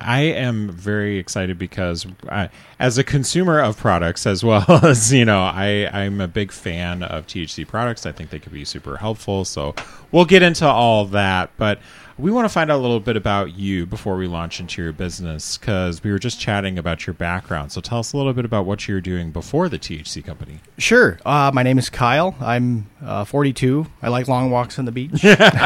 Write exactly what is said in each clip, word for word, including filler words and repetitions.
I am very excited because I, as a consumer of products as well as, you know, I, I'm a big fan of T H C products. I think they could be super helpful. So we'll get into all that. But we want to find out a little bit about you before we launch into your business, because we were just chatting about your background. So tell us a little bit about what you were doing before the T H C company. Sure. Uh, my name is Kyle. I'm uh, forty-two. I like long walks on the beach.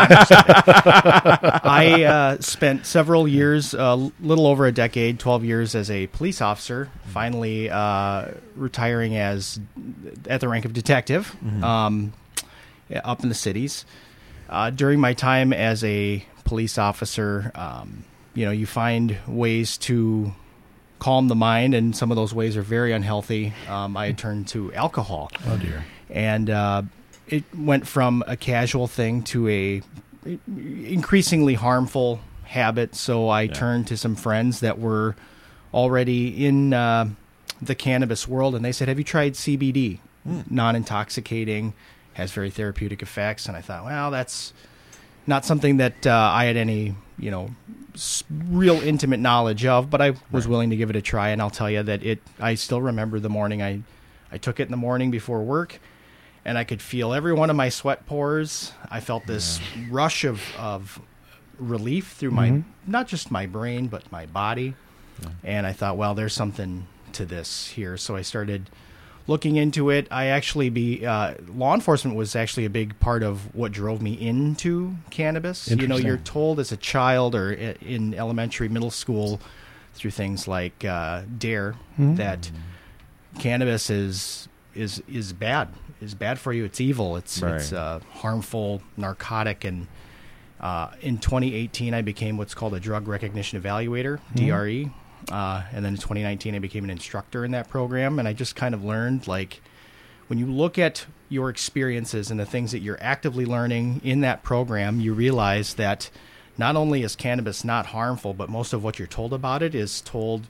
I uh, spent several years, a uh, little over a decade, twelve years as a police officer, finally uh, retiring as at the rank of detective mm-hmm. um, up in the cities. Uh, during my time as a police officer, um, you know, you find ways to calm the mind, and some of those ways are very unhealthy. Um, I turned to alcohol. Oh, dear. And uh, it went from a casual thing to a increasingly harmful habit. So I yeah. turned to some friends that were already in uh, the cannabis world, and they said, have you tried C B D? Mm. Non-intoxicating, has very therapeutic effects. And I thought, well, that's not something that uh, I had any, you know, s- real intimate knowledge of, but I was right. willing to give it a try. And I'll tell you that it, I still remember the morning I, I took it in the morning before work, and I could feel every one of my sweat pores. I felt this yeah. rush of, of relief through my, mm-hmm. not just my brain, but my body. Yeah. And I thought, well, there's something to this here. So I started looking into it. I actually be uh, law enforcement was actually a big part of what drove me into cannabis. You know, you're told as a child or in elementary, middle school, through things like uh, DARE, mm-hmm. that cannabis is is is bad. Is bad for you. It's evil. It's right. it's a harmful narcotic. And uh, in twenty eighteen, I became what's called a drug recognition evaluator, mm-hmm. D R E. Uh, and then in twenty nineteen, I became an instructor in that program. And I just kind of learned, like, when you look at your experiences and the things that you're actively learning in that program, you realize that not only is cannabis not harmful, but most of what you're told about it is told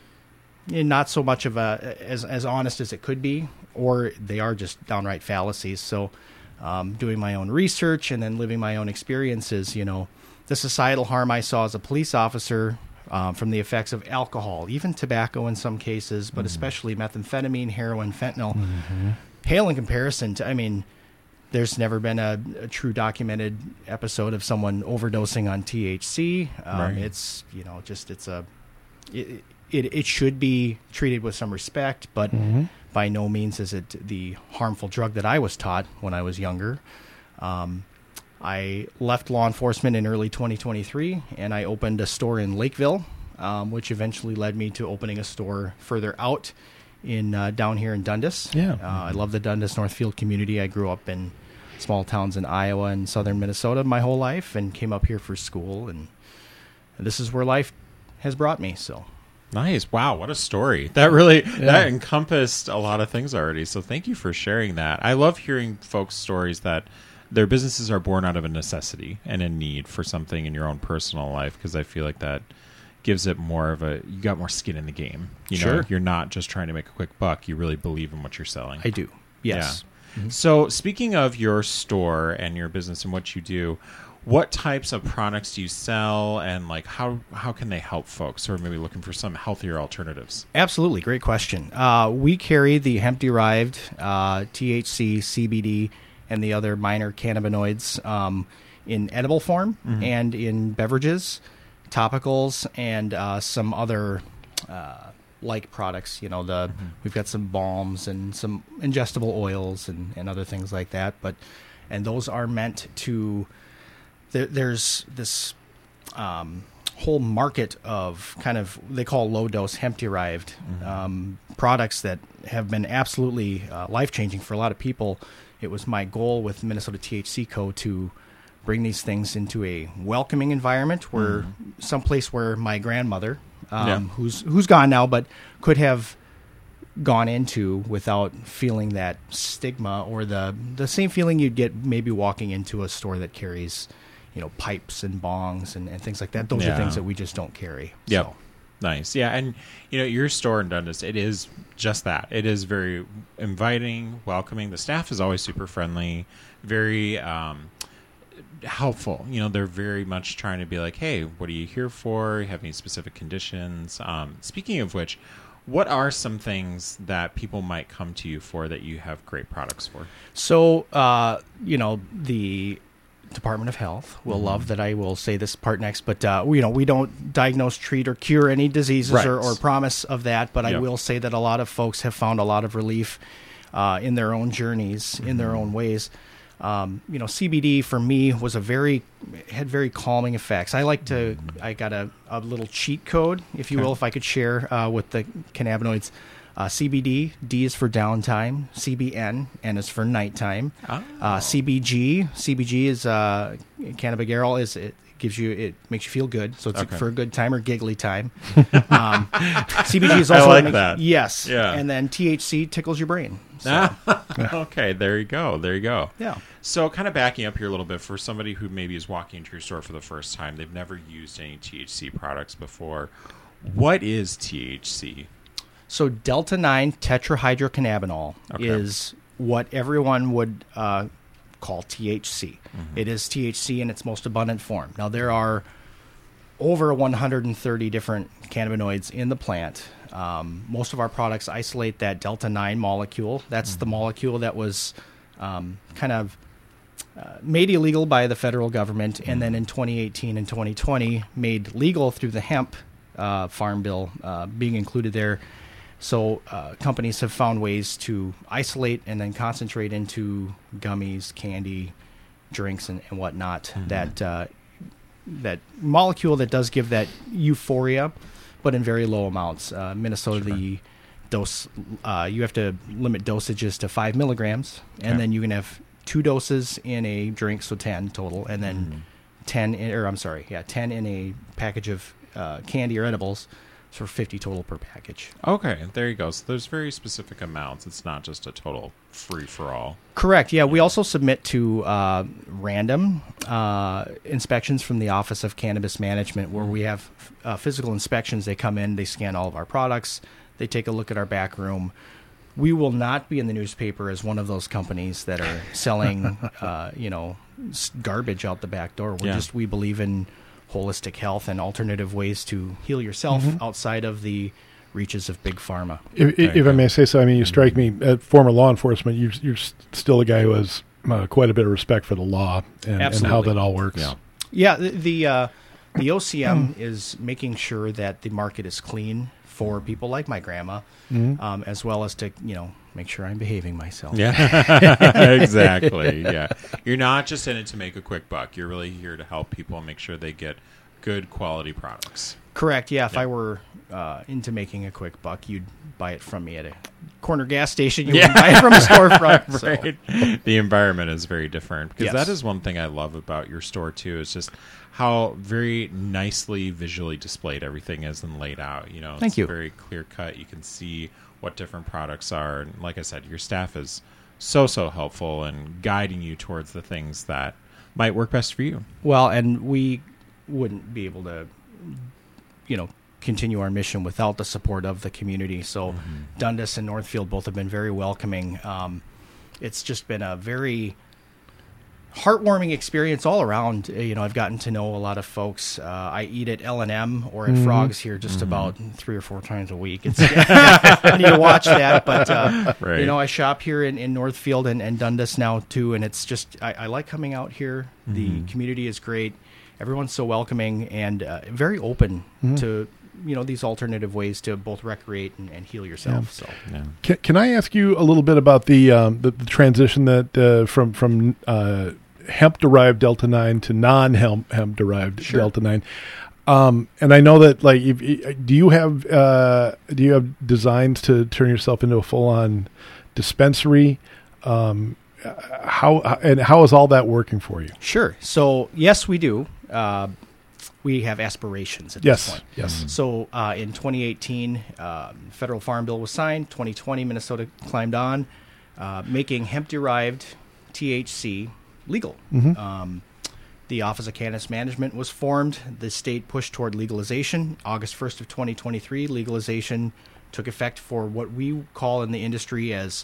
in not so much of a as as honest as it could be, or they are just downright fallacies. So um, doing my own research and then living my own experiences, you know, the societal harm I saw as a police officer Um, from the effects of alcohol, even tobacco in some cases, but mm-hmm. especially methamphetamine, heroin, fentanyl, mm-hmm. pale in comparison to, I mean, there's never been a, a true documented episode of someone overdosing on T H C. Um, right. It's, you know, just, it's a, it, it, it should be treated with some respect, but mm-hmm. by no means is it the harmful drug that I was taught when I was younger. Um, I left law enforcement in early twenty twenty-three, and I opened a store in Lakeville, um, which eventually led me to opening a store further out in uh, down here in Dundas. Yeah, uh, I love the Dundas Northfield community. I grew up in small towns in Iowa and southern Minnesota my whole life, and came up here for school, and this is where life has brought me. So nice. Wow, what a story. That really yeah. that encompassed a lot of things already. So thank you for sharing that. I love hearing folks' stories that their businesses are born out of a necessity and a need for something in your own personal life, because I feel like that gives it more of a, you got more skin in the game. You know, sure. You're not just trying to make a quick buck. You really believe in what you're selling. I do. Yes. Yeah. Mm-hmm. So speaking of your store and your business and what you do, what types of products do you sell, and like how, how can they help folks who are maybe looking for some healthier alternatives? Absolutely. Great question. Uh, we carry the hemp-derived uh, T H C, C B D, and the other minor cannabinoids um, in edible form mm-hmm. and in beverages, topicals, and uh, some other uh, like products. You know, the mm-hmm. we've got some balms and some ingestible oils and, and other things like that. But and those are meant to. There, there's this um, whole market of kind of they call low dose hemp derived mm-hmm. um, products that have been absolutely uh, life changing for a lot of people. It was my goal with Minnesota T H C Co. to bring these things into a welcoming environment, where mm. someplace where my grandmother, um, yeah. who's who's gone now, but could have gone into without feeling that stigma or the the same feeling you'd get maybe walking into a store that carries, you know, pipes and bongs and, and things like that. Those yeah. are things that we just don't carry. Yep. So. Nice. Yeah. And, you know, your store in Dundas, it is just that. It is very inviting, welcoming. The staff is always super friendly, very, um, helpful. You know, they're very much trying to be like, hey, what are you here for? You have any specific conditions? Um, speaking of which, what are some things that people might come to you for that you have great products for? So, uh, you know, the Department of Health will mm-hmm. love that I will say this part next, but, uh, you know, we don't diagnose, treat, or cure any diseases right. or, or promise of that, but yep. I will say that a lot of folks have found a lot of relief uh, in their own journeys, mm-hmm. in their own ways. Um, you know, C B D for me was a very, had very calming effects. I like to, I got a, a little cheat code, if you okay. will, if I could share uh, with the cannabinoids. Uh, C B D, D is for downtime, C B N, N is for nighttime. Oh. Uh, C B G, C B G is, uh, cannabigerol, is, it gives you, it makes you feel good. So it's okay. for a good time or giggly time. um, C B G is also, I like makes, that. Yes. Yeah. And then T H C tickles your brain. So. Okay, there you go. There you go. Yeah. So kind of backing up here a little bit, for somebody who maybe is walking into your store for the first time, they've never used any T H C products before. What is T H C? So delta nine tetrahydrocannabinol okay. is what everyone would uh, call T H C. Mm-hmm. It is T H C in its most abundant form. Now, there are over one hundred thirty different cannabinoids in the plant. Um, most of our products isolate that delta nine molecule. That's mm-hmm. the molecule that was um, kind of uh, made illegal by the federal government, mm-hmm. and then in twenty eighteen and twenty twenty made legal through the hemp uh, farm bill uh, being included there. So uh, companies have found ways to isolate and then concentrate into gummies, candy, drinks, and, and whatnot. Mm-hmm. That uh, that molecule that does give that euphoria, but in very low amounts. Uh, Minnesota, sure. the dose uh, you have to limit dosages to five milligrams, and okay. then you can have two doses in a drink, so ten total, and then mm-hmm. ten in, or I'm sorry, yeah, ten in a package of uh, candy or edibles. For fifty total per package. Okay, there you go. So there's very specific amounts. It's not just a total free-for-all. Correct. Yeah, we also submit to uh, random uh, inspections from the Office of Cannabis Management, where we have uh, physical inspections. They come in, they scan all of our products, they take a look at our back room. We will not be in the newspaper as one of those companies that are selling, uh, you know, garbage out the back door. We're yeah. just, we believe in holistic health and alternative ways to heal yourself mm-hmm. outside of the reaches of big pharma. If, if I may say so, I mean, you strike me, at former law enforcement, you're, you're still a guy who has uh, quite a bit of respect for the law and, and how that all works. Yeah, yeah the the, uh, the O C M is making sure that the market is clean for people like my grandma, mm-hmm. um, as well as to, you know, make sure I'm behaving myself. Yeah, exactly. Yeah, you're not just in it to make a quick buck. You're really here to help people and make sure they get good quality products. Correct. Yeah. If yeah. I were uh, into making a quick buck, you'd buy it from me at a corner gas station. You yeah. wouldn't buy it from a storefront. Right. So. The environment is very different, because yes. that is one thing I love about your store too. Is just how very nicely visually displayed everything is and laid out. You know, it's Thank you. Very clear cut. You can see what different products are. And like I said, your staff is so, so helpful in guiding you towards the things that might work best for you. Well, and we wouldn't be able to, you know, continue our mission without the support of the community. So mm-hmm. Dundas and Northfield both have been very welcoming. Um, it's just been a very heartwarming experience all around. You know, I've gotten to know a lot of folks. Uh, I eat at L and M or at mm-hmm. Frogs here just mm-hmm. about three or four times a week. It's, I need to watch that. But, uh, right. you know, I shop here in, in Northfield and, and Dundas now, too. And it's just, I, I like coming out here. Mm-hmm. The community is great. Everyone's so welcoming and uh, very open mm-hmm. to, you know, these alternative ways to both recreate and, and heal yourself. Yeah. So, yeah. Can, can I ask you a little bit about the um, the, the transition that uh, from from uh, hemp derived delta nine to non hemp hemp derived sure. delta nine? Um, and I know that, like, if, do you have uh, do you have designs to turn yourself into a full on dispensary? Um, how and how is all that working for you? Sure. So yes, we do. Uh, we have aspirations at yes, this point. Yes. Mm-hmm. So uh, in twenty eighteen, uh, federal farm bill was signed. twenty twenty, Minnesota climbed on, uh, making hemp-derived T H C legal. Mm-hmm. Um, the Office of Cannabis Management was formed. The state pushed toward legalization. August first of twenty twenty-three, legalization took effect for what we call in the industry as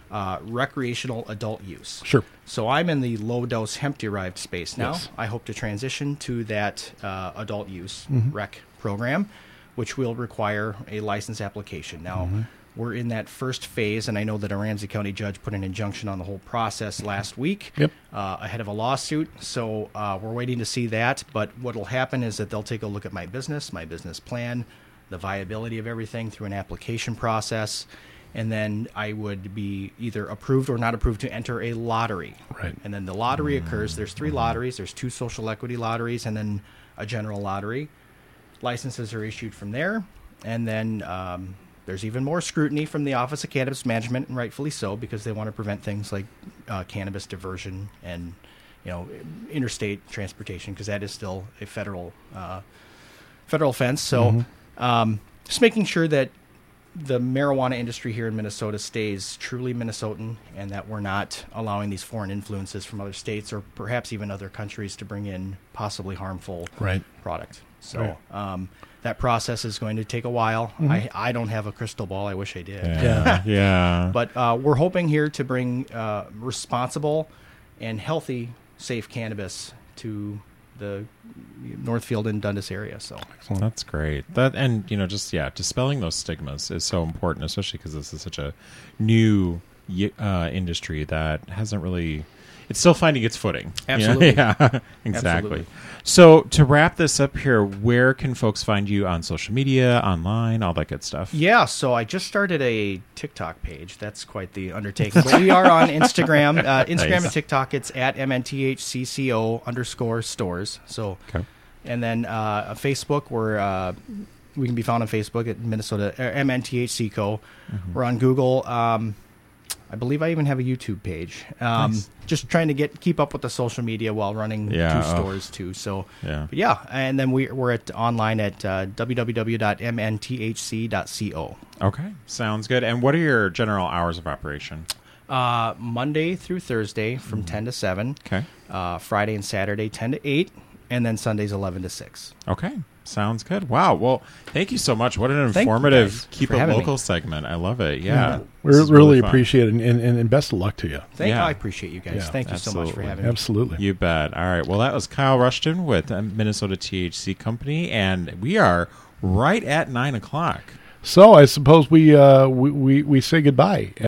uh, recreational adult use. Sure. So I'm in the low-dose hemp-derived space now. Yes. I hope to transition to that uh, adult use Mm-hmm. rec program, which will require a license application. Now, Mm-hmm. we're in that first phase, and I know that a Ramsey County judge put an injunction on the whole process last week Yep. uh, ahead of a lawsuit. So uh, we're waiting to see that. But what will happen is that they'll take a look at my business, my business plan, the viability of everything through an application process, and then I would be either approved or not approved to enter a lottery. Right. And then the lottery occurs. There's three lotteries. There's two social equity lotteries and then a general lottery. Licenses are issued from there. And then um, there's even more scrutiny from the Office of Cannabis Management, and rightfully so, because they want to prevent things like uh, cannabis diversion and, you know, interstate transportation, because that is still a federal uh, federal offense. So um, just making sure that the marijuana industry here in Minnesota stays truly Minnesotan, and that we're not allowing these foreign influences from other states or perhaps even other countries to bring in possibly harmful Right. product. So Right. um, that process is going to take a while. I, I don't have a crystal ball. I wish I did. Yeah. yeah. But uh, we're hoping here to bring uh, responsible and healthy, safe cannabis to the Northfield and Dundas area. So Well, that's great. That and you know, just yeah, dispelling those stigmas is so important, especially because this is such a new y- uh, industry that hasn't really. It's still finding its footing. You know? Absolutely. Yeah, exactly. Absolutely. So to wrap this up here, where can folks find you on social media, online, all that good stuff? yeah, so I just started a TikTok page. That's quite the undertaking. But we are on Instagram, uh, Instagram Nice. and TikTok. It's at M N T H C C O underscore stores. So, Okay. and then uh, on Facebook, we're uh, we can be found on Facebook at Minnesota uh, M N T H C C O. Mm-hmm. We're on Google. Um, I believe I even have a YouTube page. Um, Nice. Just trying to get keep up with the social media while running Yeah, two oh. stores too. So Yeah. but yeah, and then we we're at online at uh, w w w dot m n t h c dot co. Okay. Sounds good. And what are your general hours of operation? Uh, Monday through Thursday from ten to seven. Okay. Uh, Friday and Saturday ten to eight, and then Sundays eleven to six. Okay. Sounds good. Wow. Well, thank you so much. What an Thank you, informative guys, Keep for It having Local me. segment. I love it. Yeah. We This is really fun. appreciate it, and, and, and best of luck to you. Thank Yeah. I appreciate you guys. Yeah, Thank you so much for absolutely. having me. Absolutely. You bet. All right. Well, that was Kyle Rushton with uh, Minnesota T H C Company, and we are right at nine o'clock. So I suppose we uh, we, we, we say goodbye.